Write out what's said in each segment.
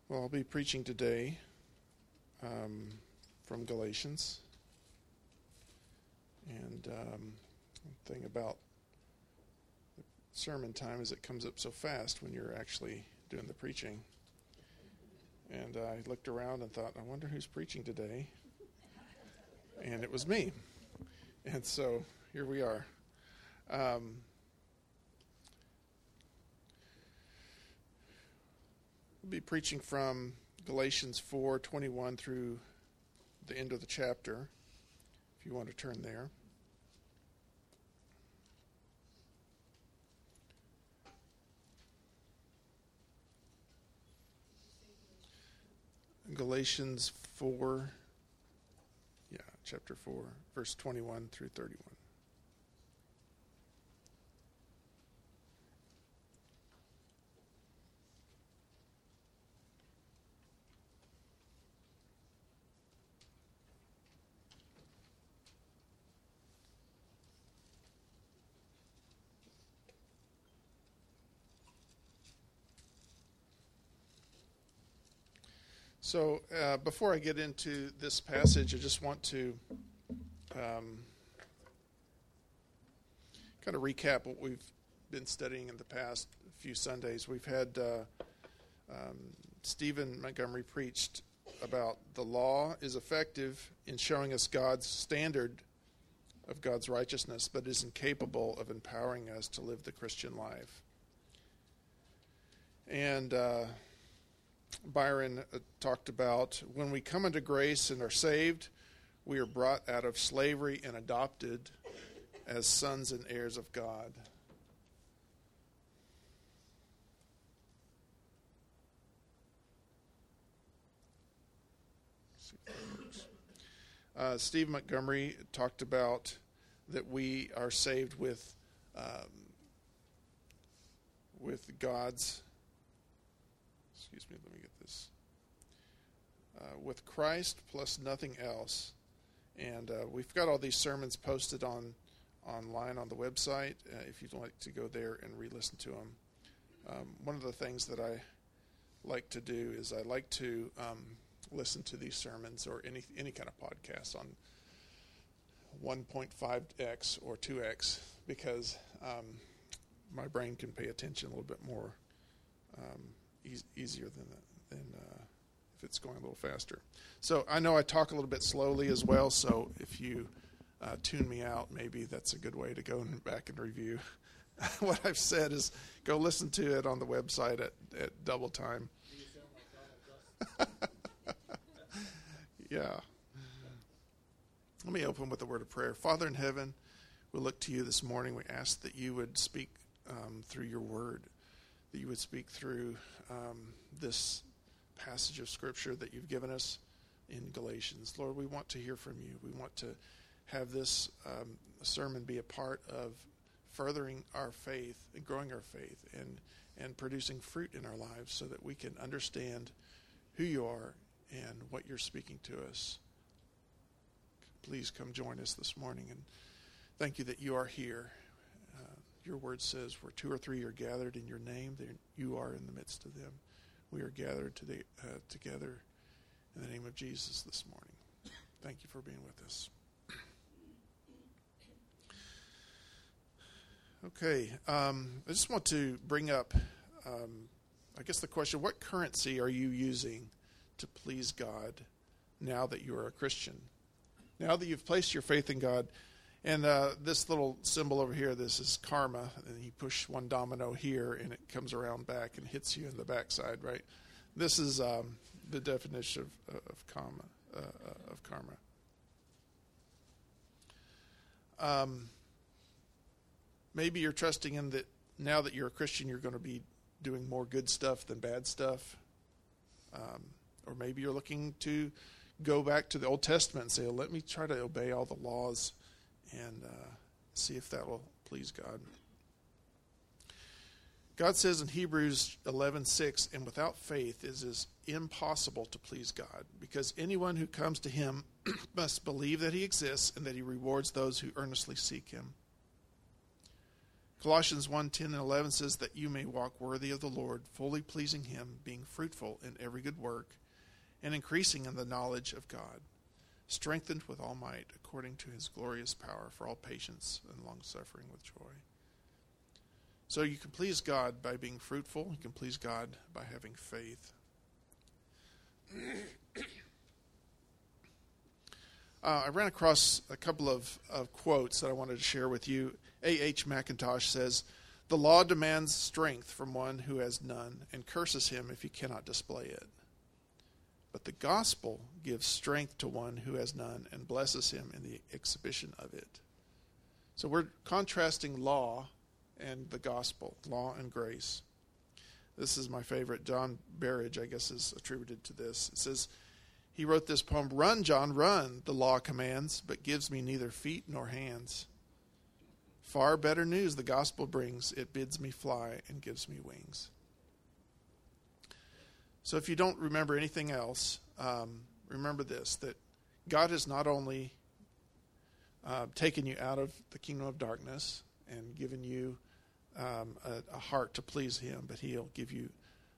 Well, I'll be preaching today from Galatians. And one thing about the sermon time is it comes up so fast when you're actually doing the preaching. And I looked around and thought, I wonder who's preaching today. And it was me. And so here we are. We'll be preaching from Galatians 4:21 through the end of the chapter, if you want to turn there. Galatians 4, chapter 4, verse 21 through 31. So before I get into this passage, I just want to kind of recap what we've been studying in the past few Sundays. We've had Stephen Montgomery preached about the law is effective in showing us God's standard of God's righteousness, but is incapable of empowering us to live the Christian life. And Byron talked about when we come into grace and are saved, we are brought out of slavery and adopted as sons and heirs of God. Let's see if that works. Steve Montgomery talked about that we are saved with God's. Let me get this. With Christ plus nothing else. And we've got all these sermons posted online on the website if you'd like to go there and re-listen to them. One of the things that I like to do is I like to listen to these sermons or any kind of podcast on 1.5x or 2x because my brain can pay attention a little bit more easier than if it's going a little faster. So I know I talk a little bit slowly as well, so if you tune me out, maybe that's a good way to go back and review what I've said. Is go listen to it on the website at double time. Yeah. Let me open with a word of prayer. Father in heaven, we look to you this morning. We ask that you would speak through your word, that you would speak through this passage of Scripture that you've given us in Galatians. Lord, we want to hear from you. We want to have this sermon be a part of furthering our faith and growing our faith and producing fruit in our lives so that we can understand who you are and what you're speaking to us. Please come join us this morning, and thank you that you are here. Your word says, where two or three are gathered in your name, you are in the midst of them. We are gathered together in the name of Jesus this morning. Thank you for being with us. Okay, I just want to bring up, I guess the question, what currency are you using to please God now that you are a Christian? Now that you've placed your faith in God. And this little symbol over here, this is karma. And you push one domino here, and it comes around back and hits you in the backside, right? This is the definition of karma. Maybe you're trusting in that now that you're a Christian, you're going to be doing more good stuff than bad stuff. Or maybe you're looking to go back to the Old Testament and say, oh, let me try to obey all the laws and see if that will please God. God says in Hebrews 11:6, and without faith it is impossible to please God, because anyone who comes to him must believe that he exists and that he rewards those who earnestly seek him. Colossians 1:10 and 11 says that you may walk worthy of the Lord, fully pleasing him, being fruitful in every good work, and increasing in the knowledge of God, strengthened with all might according to his glorious power for all patience and long-suffering with joy. So you can please God by being fruitful. You can please God by having faith. I ran across a couple of quotes that I wanted to share with you. A.H. McIntosh says, "The law demands strength from one who has none and curses him if he cannot display it. But the gospel gives strength to one who has none and blesses him in the exhibition of it." So we're contrasting law and the gospel, law and grace. This is my favorite. John Berridge, I guess, is attributed to this. It says, he wrote this poem, "Run, John, run, the law commands, but gives me neither feet nor hands. Far better news the gospel brings. It bids me fly and gives me wings." So if you don't remember anything else, remember this, that God has not only taken you out of the kingdom of darkness and given you a heart to please him, but he'll give you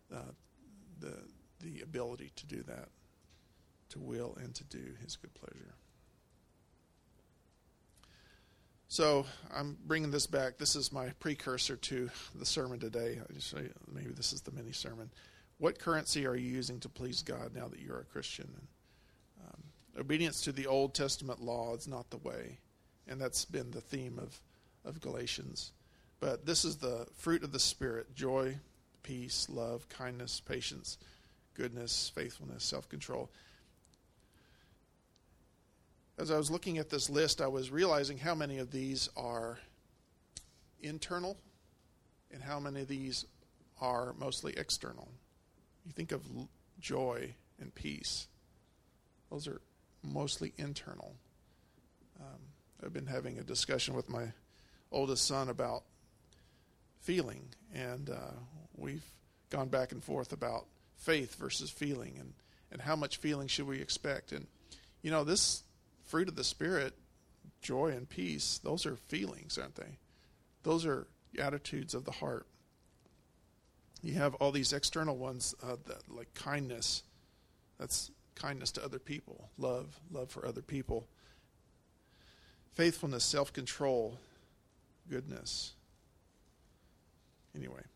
the ability to do that, to will and to do his good pleasure. So I'm bringing this back. This is my precursor to the sermon today. I just say maybe this is the mini sermon. What currency are you using to please God now that you're a Christian? Obedience to the Old Testament law is not the way, and that's been the theme of Galatians. But this is the fruit of the Spirit: joy, peace, love, kindness, patience, goodness, faithfulness, self-control. As I was looking at this list, I was realizing how many of these are internal and how many of these are mostly external. You think of joy and peace. Those are mostly internal. I've been having a discussion with my oldest son about feeling, and we've gone back and forth about faith versus feeling and how much feeling should we expect. And, you know, this fruit of the Spirit, joy and peace, those are feelings, aren't they? Those are attitudes of the heart. You have all these external ones, like kindness. That's kindness to other people. Love for other people. Faithfulness, self-control, goodness. Anyway.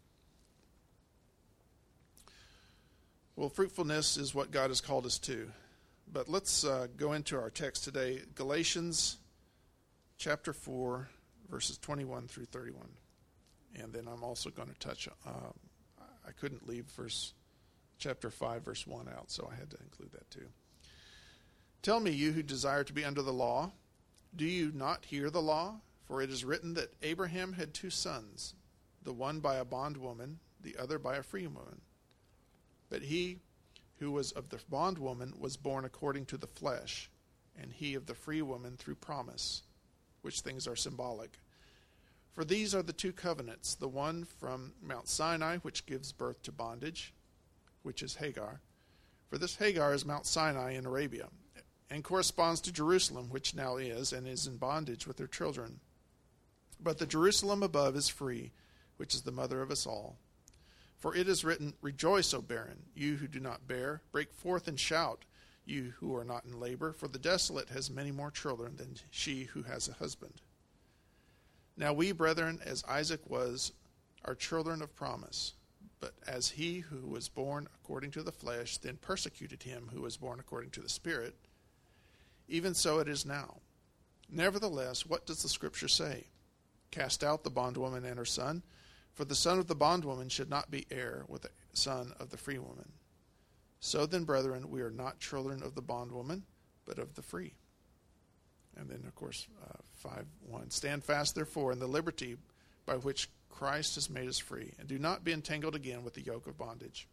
Well, fruitfulness is what God has called us to. But let's go into our text today. Galatians chapter 4, verses 21 through 31. And then I'm also going to touch, I couldn't leave chapter 5, verse 1 out, so I had to include that too. "Tell me, you who desire to be under the law, do you not hear the law? For it is written that Abraham had 2 sons, the one by a bondwoman, the other by a free woman. But he who was of the bondwoman was born according to the flesh, and he of the free woman through promise," which things are symbolic. "For these are the 2 covenants, the one from Mount Sinai, which gives birth to bondage, which is Hagar. For this Hagar is Mount Sinai in Arabia, and corresponds to Jerusalem, which now is, and is in bondage with her children. But the Jerusalem above is free, which is the mother of us all. For it is written, 'Rejoice, O barren, you who do not bear. Break forth and shout, you who are not in labor. For the desolate has many more children than she who has a husband.' Now we, brethren, as Isaac was, are children of promise. But as he who was born according to the flesh then persecuted him who was born according to the Spirit, even so it is now. Nevertheless, what does the Scripture say? Cast out the bondwoman and her son, for the son of the bondwoman should not be heir with the son of the free woman. So then, brethren, we are not children of the bondwoman, but of the free." And then, of course, 5:1. "Stand fast, therefore, in the liberty by which Christ has made us free, and do not be entangled again with the yoke of bondage."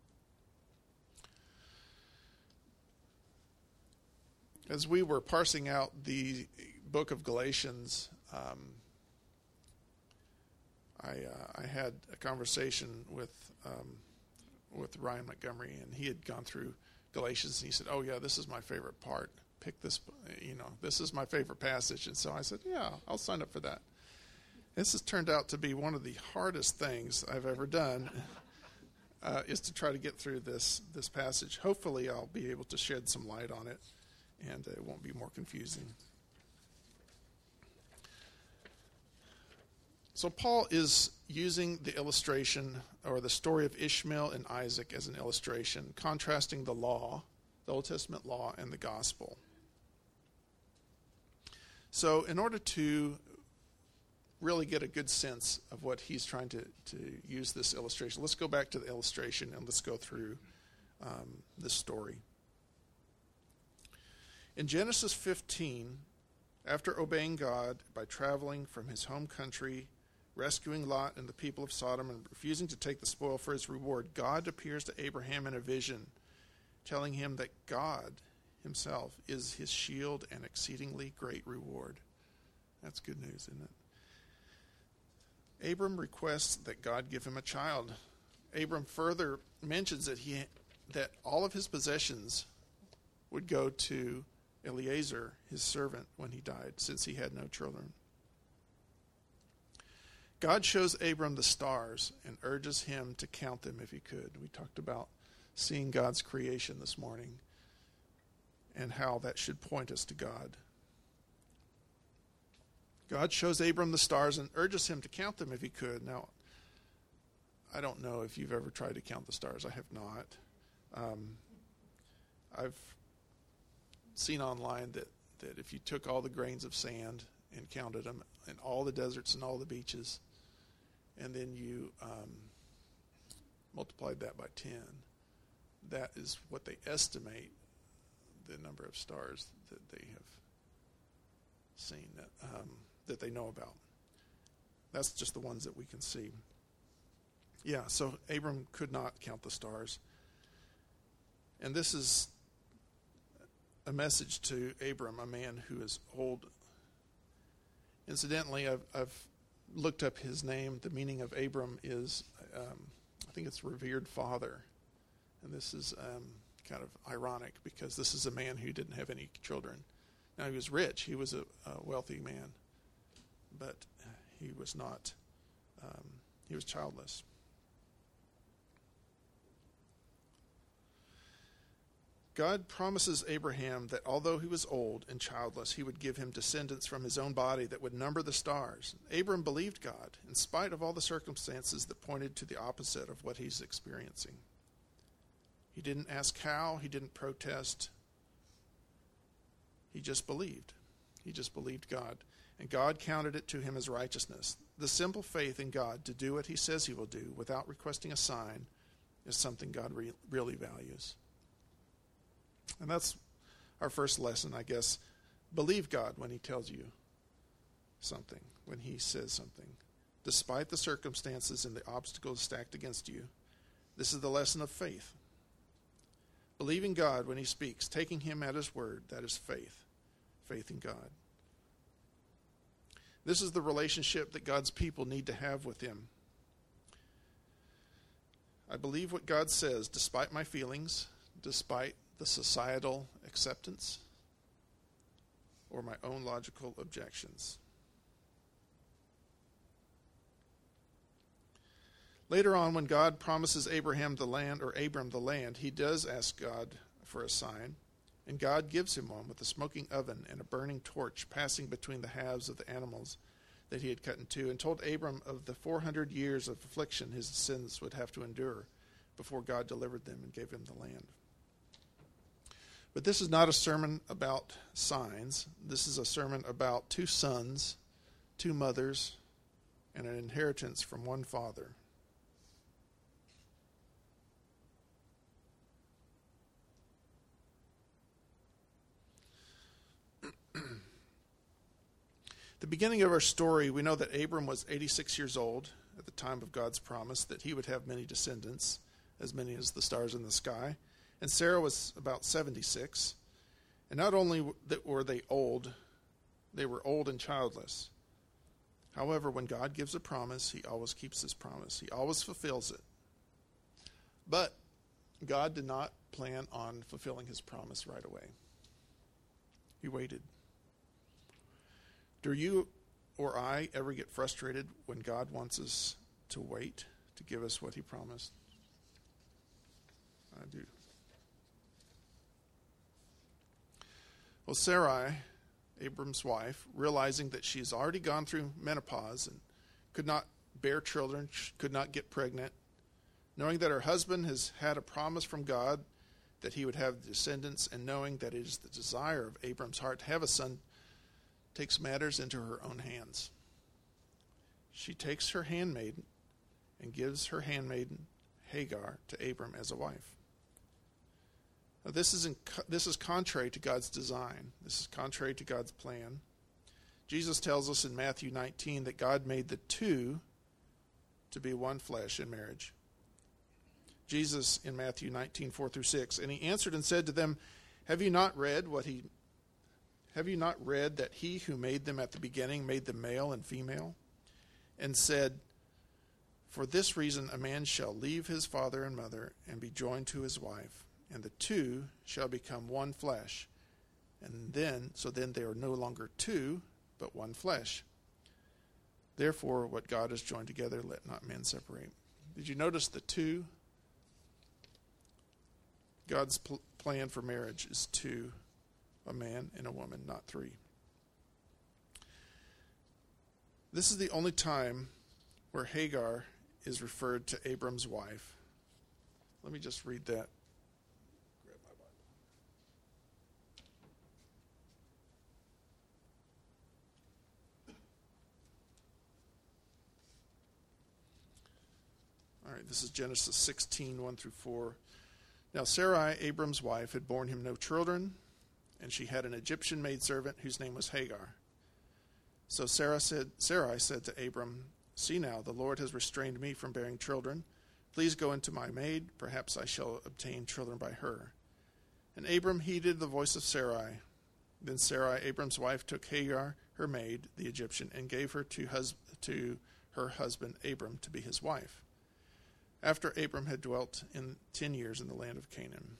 As we were parsing out the book of Galatians, I had a conversation with Ryan Montgomery, and he had gone through Galatians, and he said, "Oh yeah, this is my favorite part. Pick this, this is my favorite passage." And so I said, "Yeah, I'll sign up for that." This has turned out to be one of the hardest things I've ever done, is to try to get through this passage. Hopefully I'll be able to shed some light on it, and it won't be more confusing. So Paul is using the illustration, or the story of Ishmael and Isaac as an illustration, contrasting the law, the Old Testament law, and the gospel. So in order to really get a good sense of what he's trying to use this illustration, let's go back to the illustration and let's go through this story. In Genesis 15, after obeying God by traveling from his home country, rescuing Lot and the people of Sodom, and refusing to take the spoil for his reward, God appears to Abraham in a vision, telling him that God himself is his shield and exceedingly great reward. That's good news, isn't it? Abram requests that God give him a child. Abram further mentions that all of his possessions would go to Eliezer, his servant, when he died, since he had no children. God shows Abram the stars and urges him to count them if he could. We talked about seeing God's creation this morning and how that should point us to God. God shows Abram the stars and urges him to count them if he could. Now, I don't know if you've ever tried to count the stars. I have not. I've seen online that if you took all the grains of sand and counted them in all the deserts and all the beaches, and then you multiplied that by 10, that is what they estimate the number of stars that they have seen, that they know about. That's just the ones that we can see. Yeah, so Abram could not count the stars. And this is a message to Abram, a man who is old. Incidentally, I've looked up his name. The meaning of Abram is, I think it's revered father. And this is kind of ironic because this is a man who didn't have any children. Now, he was rich. He was a wealthy man. But he was not, he was childless. God promises Abraham that although he was old and childless, he would give him descendants from his own body that would number the stars. Abram believed God, in spite of all the circumstances that pointed to the opposite of what he's experiencing. He didn't ask how, he didn't protest. He just believed. He just believed God. And God counted it to him as righteousness. The simple faith in God to do what he says he will do without requesting a sign is something God really values. And that's our first lesson, I guess. Believe God when he tells you something, when he says something. Despite the circumstances and the obstacles stacked against you, this is the lesson of faith. Believing God when he speaks, taking him at his word, that is faith. Faith in God. This is the relationship that God's people need to have with him. I believe what God says, despite my feelings, despite the societal acceptance, or my own logical objections. Later on, when God promises Abraham the land, or Abram the land, he does ask God for a sign, and God gives him one with a smoking oven and a burning torch passing between the halves of the animals that he had cut in two, and told Abram of the 400 years of affliction his descendants would have to endure before God delivered them and gave him the land. But this is not a sermon about signs. This is a sermon about two sons, two mothers, and an inheritance from one father. The beginning of our story, we know that Abram was 86 years old at the time of God's promise that he would have many descendants, as many as the stars in the sky. And Sarah was about 76. And not only were they old, they were old and childless. However, when God gives a promise, he always keeps his promise. He always fulfills it. But God did not plan on fulfilling his promise right away. He waited. Do you or I ever get frustrated when God wants us to wait to give us what he promised? I do. Well, Sarai, Abram's wife, realizing that she's already gone through menopause and could not bear children, could not get pregnant, knowing that her husband has had a promise from God that he would have descendants, and knowing that it is the desire of Abram's heart to have a son, takes matters into her own hands. She takes her handmaiden and gives her handmaiden Hagar to Abram as a wife. Now, this is contrary to God's design. This is contrary to God's plan. Jesus tells us in Matthew 19 that God made the two to be one flesh in marriage. Jesus in Matthew 19, 4-6, and he answered and said to them, Have you not read that he who made them at the beginning made them male and female? And said, For this reason a man shall leave his father and mother and be joined to his wife, and the two shall become one flesh. And then they are no longer two, but one flesh. Therefore, what God has joined together, let not man separate. Did you notice the two? God's plan for marriage is two, a man and a woman, not three. This is the only time where Hagar is referred to Abram's wife. Let me just read that. Grab my Bible. All right, this is Genesis 16, 1-4. Now Sarai, Abram's wife, had borne him no children, and she had an Egyptian maidservant whose name was Hagar. So Sarai said to Abram, See now, the Lord has restrained me from bearing children. Please go into my maid, perhaps I shall obtain children by her. And Abram heeded the voice of Sarai. Then Sarai, Abram's wife, took Hagar, her maid, the Egyptian, and gave her to her husband Abram to be his wife, after Abram had dwelt 10 years in the land of Canaan.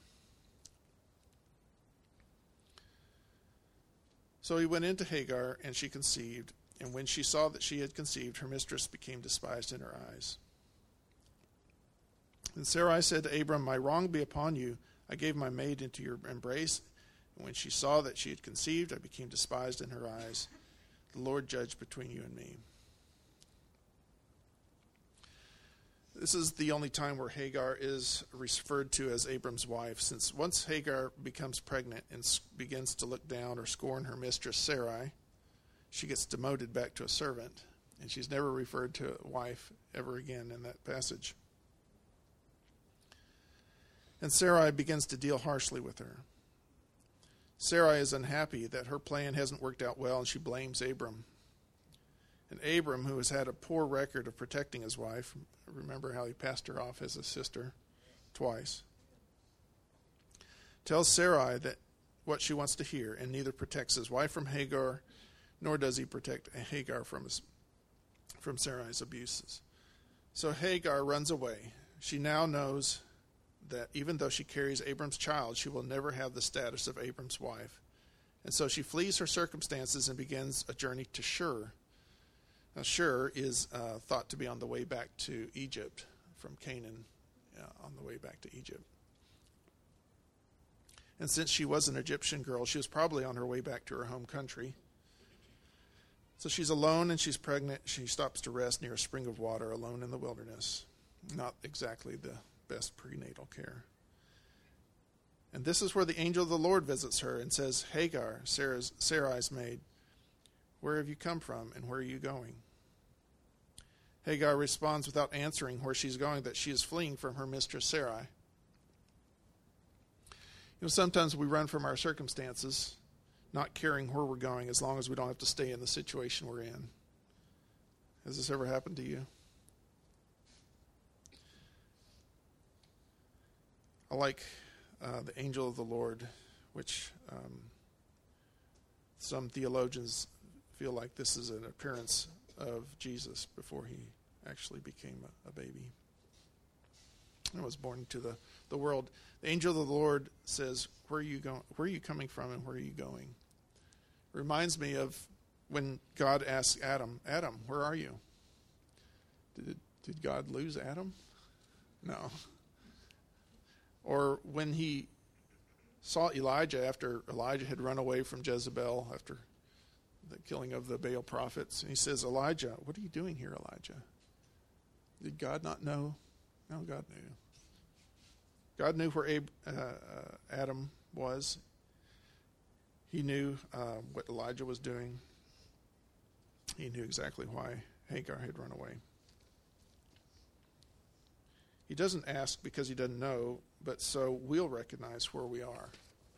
So he went into Hagar, and she conceived. And when she saw that she had conceived, her mistress became despised in her eyes. And Sarai said to Abram, My wrong be upon you. I gave my maid into your embrace. And when she saw that she had conceived, I became despised in her eyes. The Lord judge between you and me. This is the only time where Hagar is referred to as Abram's wife, since once Hagar becomes pregnant and begins to look down or scorn her mistress Sarai, she gets demoted back to a servant, and she's never referred to a wife ever again in that passage. And Sarai begins to deal harshly with her. Sarai is unhappy that her plan hasn't worked out well, and she blames Abram. And Abram, who has had a poor record of protecting his wife, remember how he passed her off as a sister twice, tells Sarai that what she wants to hear, and neither protects his wife from Hagar, nor does he protect Hagar from Sarai's abuses. So Hagar runs away. She now knows that even though she carries Abram's child, she will never have the status of Abram's wife. And so she flees her circumstances and begins a journey to Shur. Now, Shur is thought to be on the way back to Egypt from Canaan, on the way back to Egypt. And since she was an Egyptian girl, she was probably on her way back to her home country. So she's alone and she's pregnant. She stops to rest near a spring of water, alone in the wilderness. Not exactly the best prenatal care. And this is where the angel of the Lord visits her and says, Hagar, Sarai's maid, where have you come from and where are you going? Hagar responds without answering where she's going, that she is fleeing from her mistress Sarai. Sometimes we run from our circumstances, not caring where we're going, as long as we don't have to stay in the situation we're in. Has this ever happened to you? I like the angel of the Lord, which some theologians feel like this is an appearance of Jesus before he actually became a baby. And was born into the world. The angel of the Lord says, where are you going? Where are you coming from and where are you going? Reminds me of when God asks Adam, Adam, where are you? Did God lose Adam? No. Or when he saw Elijah after Elijah had run away from Jezebel after the killing of the Baal prophets, and he says, Elijah, what are you doing here, Elijah? Did God not know? No, God knew. God knew where Adam was. He knew what Elijah was doing. He knew exactly why Hagar had run away. He doesn't ask because he doesn't know, but so we'll recognize where we are.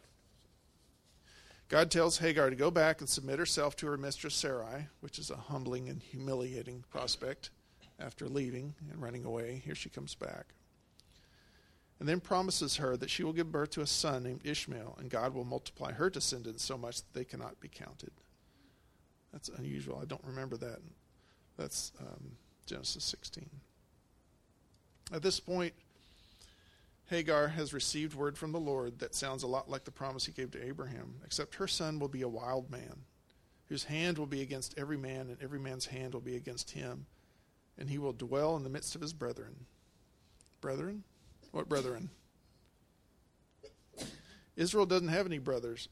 God tells Hagar to go back and submit herself to her mistress Sarai, which is a humbling and humiliating prospect after leaving and running away. Here she comes back. And then promises her that she will give birth to a son named Ishmael, and God will multiply her descendants so much that they cannot be counted. That's unusual. I don't remember that. That's Genesis 16. At this point, Hagar has received word from the Lord that sounds a lot like the promise he gave to Abraham, except her son will be a wild man, whose hand will be against every man, and every man's hand will be against him, and he will dwell in the midst of his brethren. Brethren? What brethren? Ishmael doesn't have any brothers.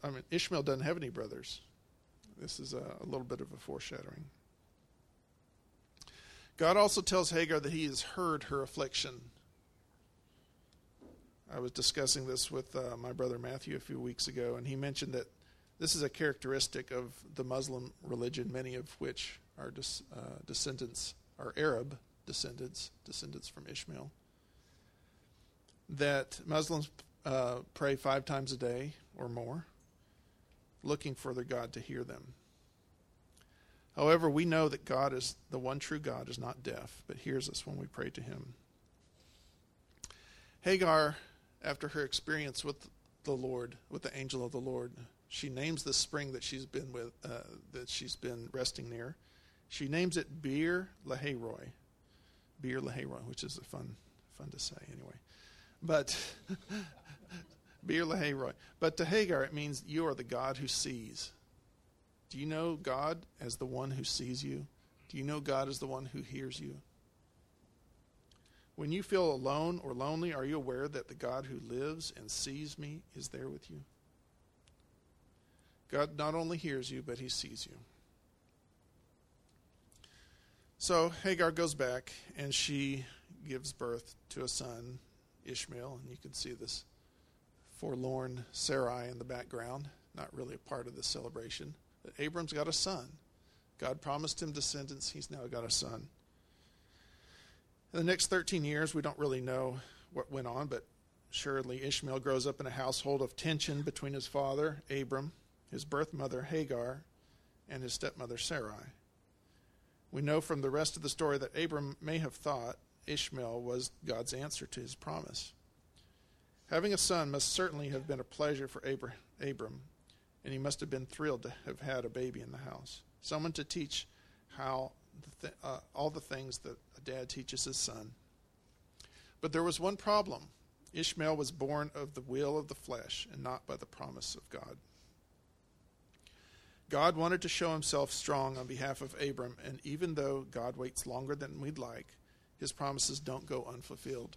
This is a little bit of a foreshadowing. God also tells Hagar that he has heard her affliction. I was discussing this with my brother Matthew a few weeks ago, and he mentioned that this is a characteristic of the Muslim religion, many of which are descendants, are Arab descendants from Ishmael. That Muslims pray 5 times a day or more, looking for their God to hear them. However, we know that God is the one true God, is not deaf, but hears us when we pray to him. Hagar, after her experience with the Lord, with the angel of the Lord, she names the spring that she's been resting near. She names it Beer Lahairoi. Beer Lahairoi, which is fun to say anyway. But Beer Lahairoi. But to Hagar, it means you are the God who sees. Do you know God as the one who sees you? Do you know God as the one who hears you? When you feel alone or lonely, are you aware that the God who lives and sees me is there with you? God not only hears you, but he sees you. So Hagar goes back and she gives birth to a son, Ishmael, and you can see this forlorn Sarai in the background, not really a part of the celebration. But Abram's got a son. God promised him descendants. He's now got a son. In the next 13 years, we don't really know what went on, but surely Ishmael grows up in a household of tension between his father, Abram, his birth mother, Hagar, and his stepmother, Sarai. We know from the rest of the story that Abram may have thought Ishmael was God's answer to his promise. Having a son must certainly have been a pleasure for Abram, and he must have been thrilled to have had a baby in the house. Someone to teach how all the things that a dad teaches his son. But there was one problem. Ishmael was born of the will of the flesh and not by the promise of God. God wanted to show himself strong on behalf of Abram, and even though God waits longer than we'd like, his promises don't go unfulfilled.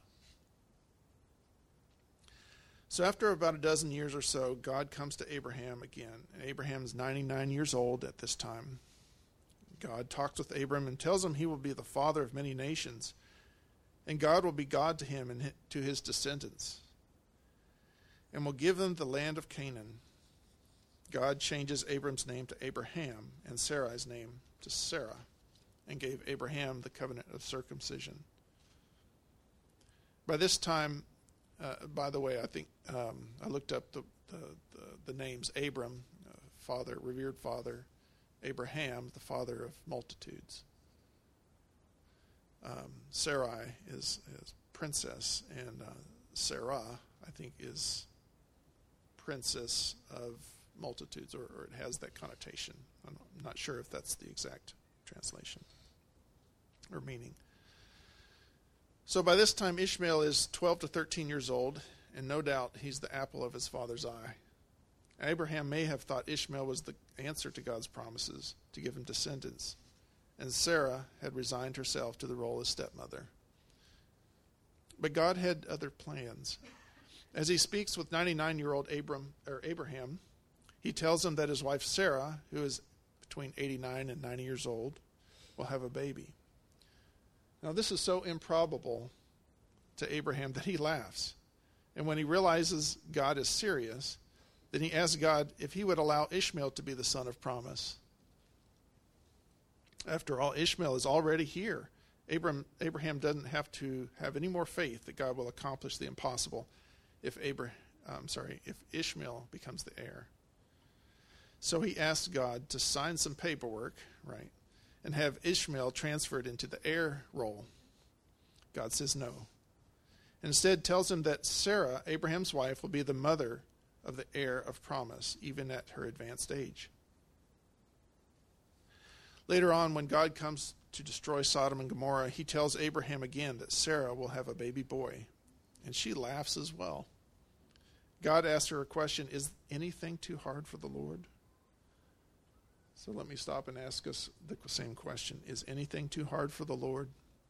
So after about a dozen years or so, God comes to Abraham again. And Abraham's 99 years old at this time. God talks with Abram and tells him he will be the father of many nations, and God will be God to him and to his descendants, and will give them the land of Canaan. God changes Abram's name to Abraham and Sarai's name to Sarah, and gave Abraham the covenant of circumcision. By this time, by the way, I think I looked up the names Abram, father, revered father, Abraham, the father of multitudes. Sarai is princess, and Sarah, I think, is princess of multitudes, or it has that connotation. I'm not sure if that's the exact translation or meaning. So by this time, Ishmael is 12 to 13 years old, and no doubt he's the apple of his father's eye. Abraham may have thought Ishmael was the answer to God's promises to give him descendants, and Sarah had resigned herself to the role as stepmother. But God had other plans. As he speaks with 99-year-old Abraham, he tells him that his wife Sarah, who is between 89 and 90 years old, will have a baby. Now, this is so improbable to Abraham that he laughs. And when he realizes God is serious, then he asks God if he would allow Ishmael to be the son of promise. After all, Ishmael is already here. Abraham doesn't have to have any more faith that God will accomplish the impossible if Ishmael becomes the heir. So he asks God to sign some paperwork, right, and have Ishmael transferred into the heir role. God says no. And instead tells him that Sarah, Abraham's wife, will be the mother of the heir of promise, even at her advanced age. Later on, when God comes to destroy Sodom and Gomorrah, he tells Abraham again that Sarah will have a baby boy, and she laughs as well. God asks her a question, is anything too hard for the Lord? So let me stop and ask us the same question. Is anything too hard for the Lord?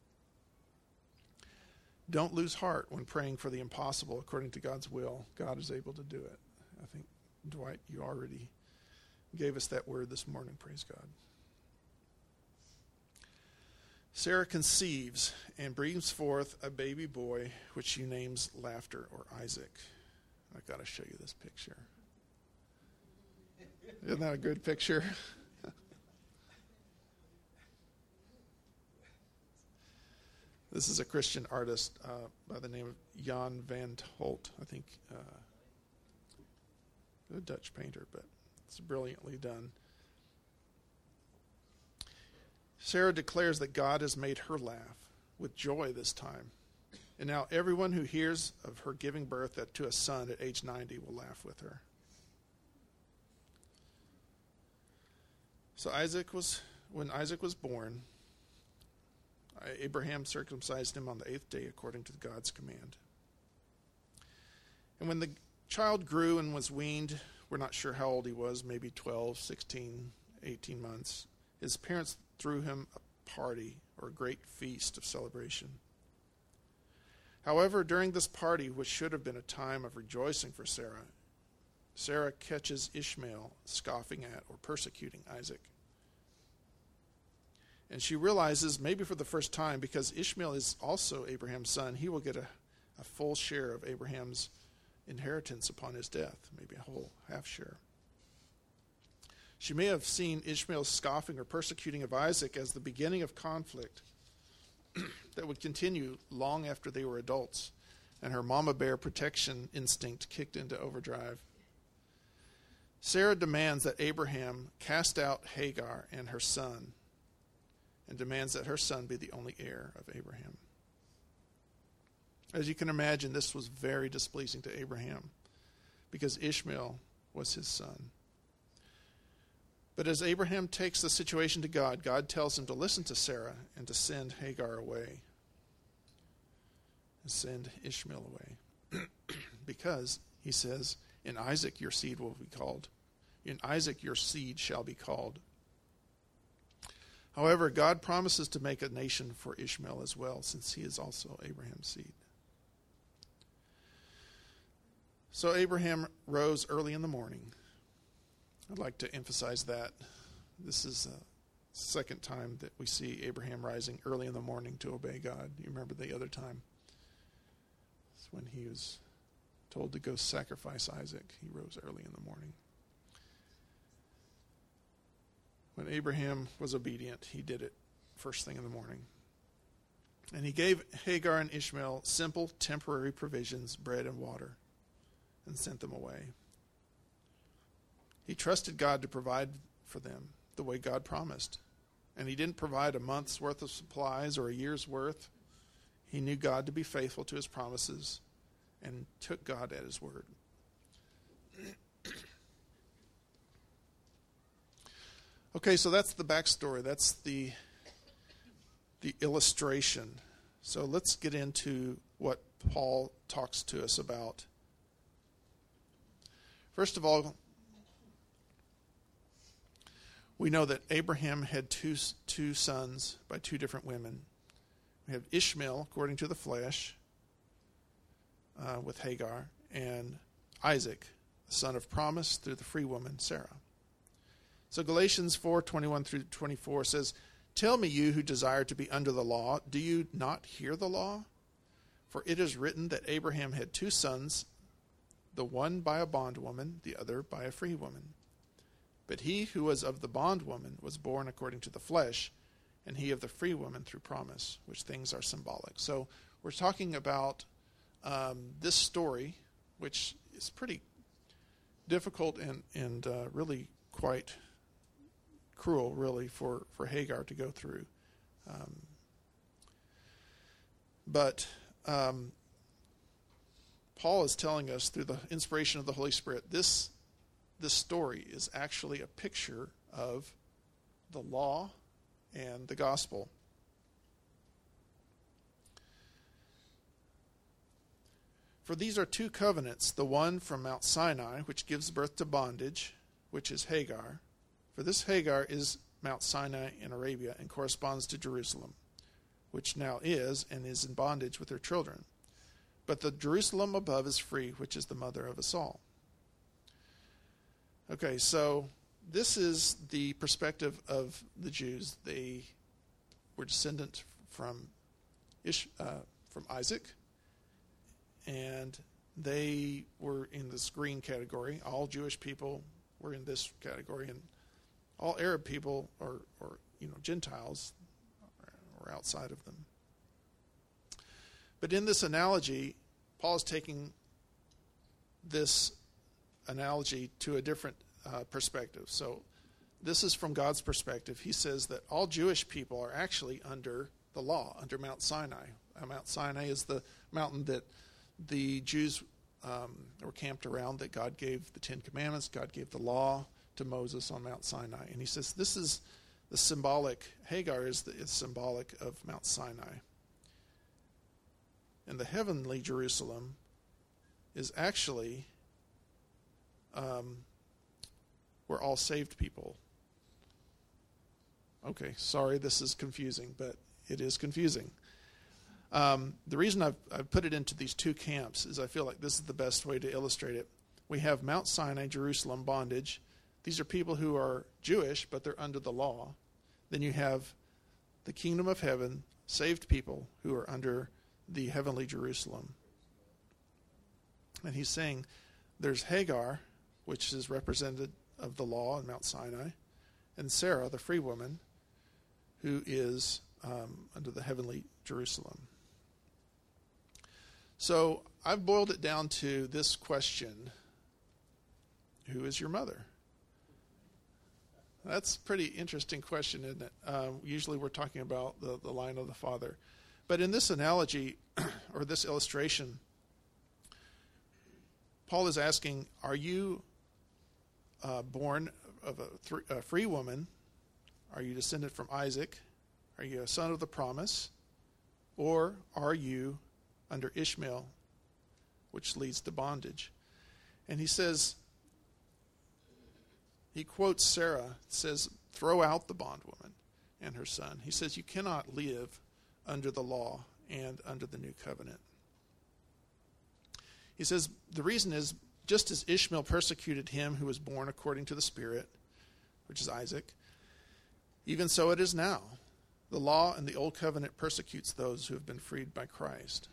Don't lose heart when praying for the impossible according to God's will. God is able to do it. I think, Dwight, you already gave us that word this morning. Praise God. Sarah conceives and brings forth a baby boy, which she names Laughter, or Isaac. I've got to show you this picture. Isn't that a good picture? This is a Christian artist by the name of Jan van Holt. I think a Dutch painter, but it's brilliantly done. Sarah declares that God has made her laugh with joy this time. And now everyone who hears of her giving birth to a son at age 90 will laugh with her. So when Isaac was born, Abraham circumcised him on the 8th day according to God's command. And when the child grew and was weaned, we're not sure how old he was, maybe 12, 16, 18 months, his parents threw him a party, or a great feast of celebration. However, during this party, which should have been a time of rejoicing for Sarah, Sarah catches Ishmael scoffing at or persecuting Isaac. And she realizes, maybe for the first time, because Ishmael is also Abraham's son, he will get a full share of Abraham's inheritance upon his death, maybe a whole half share. She may have seen Ishmael's scoffing or persecuting of Isaac as the beginning of conflict that would continue long after they were adults, and her mama bear protection instinct kicked into overdrive. Sarah demands that Abraham cast out Hagar and her son, and demands that her son be the only heir of Abraham. As you can imagine, this was very displeasing to Abraham, because Ishmael was his son. But as Abraham takes the situation to God, God tells him to listen to Sarah and to send Hagar away. And send Ishmael away. Because, he says, in Isaac your seed will be called. In Isaac your seed shall be called. However, God promises to make a nation for Ishmael as well, since he is also Abraham's seed. So Abraham rose early in the morning. I'd like to emphasize that. This is the second time that we see Abraham rising early in the morning to obey God. You remember the other time? It's when he was told to go sacrifice Isaac. He rose early in the morning. When Abraham was obedient, he did it first thing in the morning. And he gave Hagar and Ishmael simple, temporary provisions, bread and water, and sent them away. He trusted God to provide for them the way God promised. And he didn't provide a month's worth of supplies or a year's worth. He knew God to be faithful to his promises and took God at his word. Okay, so that's the backstory. That's the illustration. So let's get into what Paul talks to us about. First of all, We know that Abraham had two sons by two different women. We have Ishmael, according to the flesh, with Hagar, and Isaac, the son of promise, through the free woman, Sarah. So Galatians 4:21 through 24 says, "Tell me, you who desire to be under the law, do you not hear the law? For it is written that Abraham had two sons, the one by a bondwoman, the other by a free woman. But he who was of the bondwoman was born according to the flesh, and he of the free woman through promise," which things are symbolic. So we're talking about this story, which is pretty difficult and really quite cruel, really, for Hagar to go through. But Paul is telling us through the inspiration of the Holy Spirit, this story is actually a picture of the law and the gospel. For these are two covenants, the one from Mount Sinai, which gives birth to bondage, which is Hagar. For this Hagar is Mount Sinai in Arabia and corresponds to Jerusalem, which now is and is in bondage with her children. But the Jerusalem above is free, which is the mother of us all. Okay, so this is the perspective of the Jews. They were descendant from Isaac, and they were in this green category. All Jewish people were in this category, and all Arab people or Gentiles were outside of them. But in this analogy, Paul is taking this analogy to a different perspective. So this is from God's perspective. He says that all Jewish people are actually under the law, under Mount Sinai. Mount Sinai is the mountain that the Jews were camped around, that God gave the Ten Commandments, God gave the law to Moses on Mount Sinai. And he says this is the symbolic, Hagar is symbolic of Mount Sinai. And the heavenly Jerusalem is actually where all saved people. Okay, sorry, this is confusing, but it is confusing. The reason I've put it into these two camps is I feel like this is the best way to illustrate it. We have Mount Sinai, Jerusalem, bondage. These are people who are Jewish, but they're under the law. Then you have the kingdom of heaven, saved people who are under the heavenly Jerusalem. And he's saying there's Hagar, which is representative of the law in Mount Sinai, and Sarah, the free woman, who is under the heavenly Jerusalem. So I've boiled it down to this question: who is your mother? That's a pretty interesting question, isn't it? Usually we're talking about the line of the father. But in this analogy, or this illustration, Paul is asking, are you born of a free woman? Are you descended from Isaac? Are you a son of the promise? Or are you under Ishmael, which leads to bondage? And he says, he quotes Sarah, says, throw out the bondwoman and her son. He says, you cannot live under the law and under the new covenant. He says, the reason is, just as Ishmael persecuted him who was born according to the Spirit, which is Isaac, even so it is now. The law and the old covenant persecutes those who have been freed by Christ.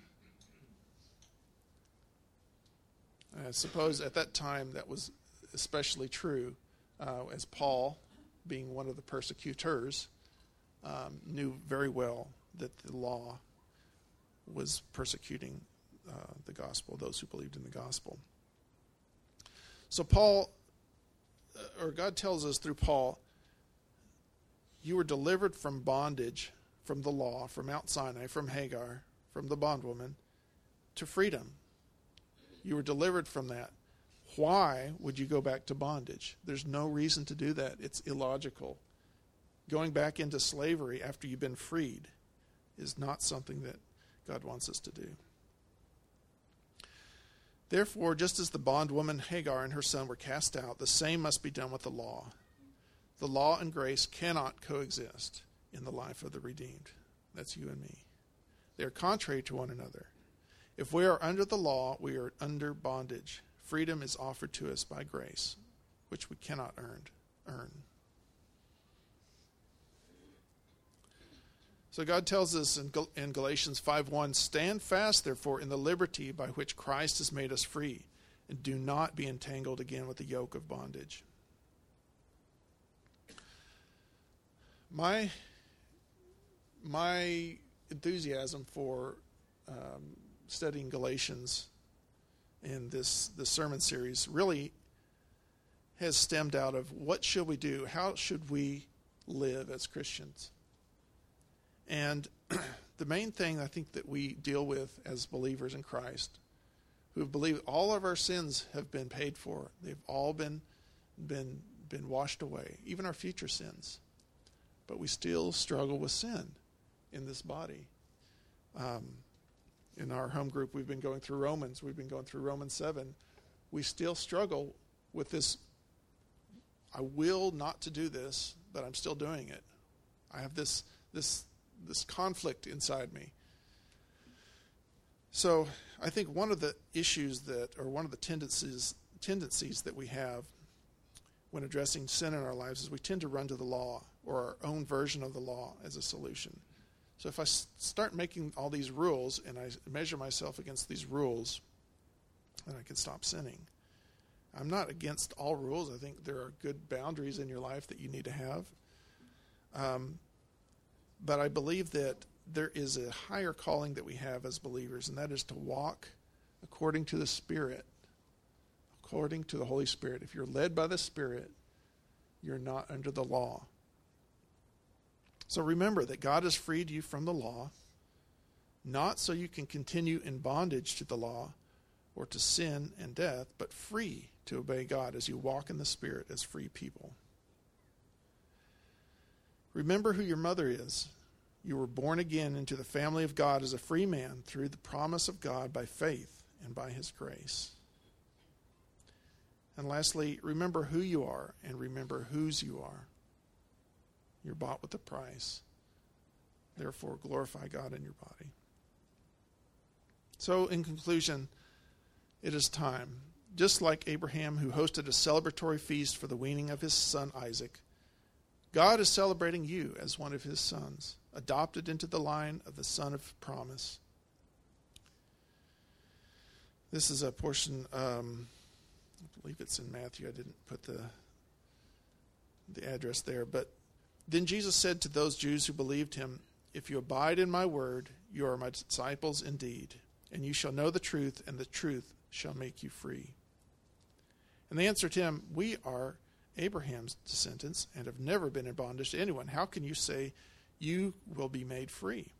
I suppose at that time that was especially true, as Paul, being one of the persecutors, knew very well that the law was persecuting the gospel, those who believed in the gospel. So God tells us through Paul, you were delivered from bondage, from the law, from Mount Sinai, from Hagar, from the bondwoman, to freedom. You were delivered from that. Why would you go back to bondage? There's no reason to do that. It's illogical. Going back into slavery after you've been freed is not something that God wants us to do. Therefore, just as the bondwoman Hagar and her son were cast out, the same must be done with the law. The law and grace cannot coexist in the life of the redeemed. That's you and me. They are contrary to one another. If we are under the law, we are under bondage. Freedom is offered to us by grace, which we cannot earn. So God tells us in Galatians 5:1, "Stand fast, therefore, in the liberty by which Christ has made us free, and do not be entangled again with the yoke of bondage." My enthusiasm for studying Galatians in this sermon series really has stemmed out of what should we do? How should we live as Christians? And the main thing I think that we deal with as believers in Christ, who believe all of our sins have been paid for, they've all been washed away, even our future sins. But we still struggle with sin in this body. In our home group, we've been going through Romans. We've been going through Romans 7. We still struggle with this. I will not to do this, but I'm still doing it. I have this conflict inside me. So I think one of the issues one of the tendencies that we have when addressing sin in our lives is we tend to run to the law or our own version of the law as a solution. So if I start making all these rules and I measure myself against these rules, then I can stop sinning. I'm not against all rules. I think there are good boundaries in your life that you need to have. But I believe that there is a higher calling that we have as believers, and that is to walk according to the Spirit, according to the Holy Spirit. If you're led by the Spirit, you're not under the law. So remember that God has freed you from the law, not so you can continue in bondage to the law or to sin and death, but free to obey God as you walk in the Spirit as free people. Remember who your mother is. You were born again into the family of God as a free man through the promise of God by faith and by His grace. And lastly, remember who you are and remember whose you are. You're bought with a price. Therefore, glorify God in your body. So, in conclusion, it is time. Just like Abraham, who hosted a celebratory feast for the weaning of his son Isaac, God is celebrating you as one of His sons, adopted into the line of the son of promise. This is a portion, I believe it's in Matthew. I didn't put the address there. But then Jesus said to those Jews who believed Him, "If you abide in my word, you are my disciples indeed, and you shall know the truth, and the truth shall make you free." And they answered Him, "We are Abraham's descendants and have never been in bondage to anyone. How can you say you will be made free?"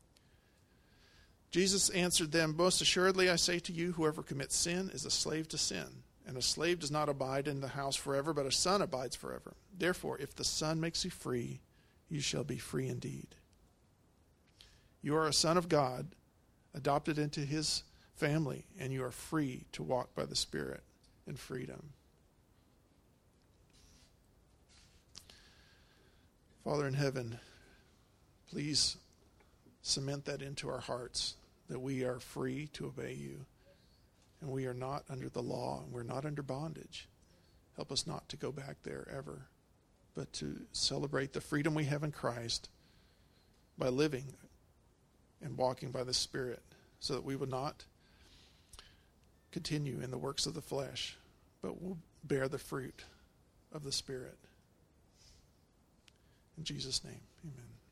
Jesus answered them, "Most assuredly I say to you, whoever commits sin is a slave to sin. And a slave does not abide in the house forever, but a son abides forever. Therefore, if the Son makes you free, you shall be free indeed." You are a son of God, adopted into His family, and you are free to walk by the Spirit in freedom. Father in heaven, please cement that into our hearts, that we are free to obey You, and we are not under the law, and we're not under bondage. Help us not to go back there ever, but to celebrate the freedom we have in Christ by living and walking by the Spirit, so that we will not continue in the works of the flesh, but will bear the fruit of the Spirit. In Jesus' name, amen.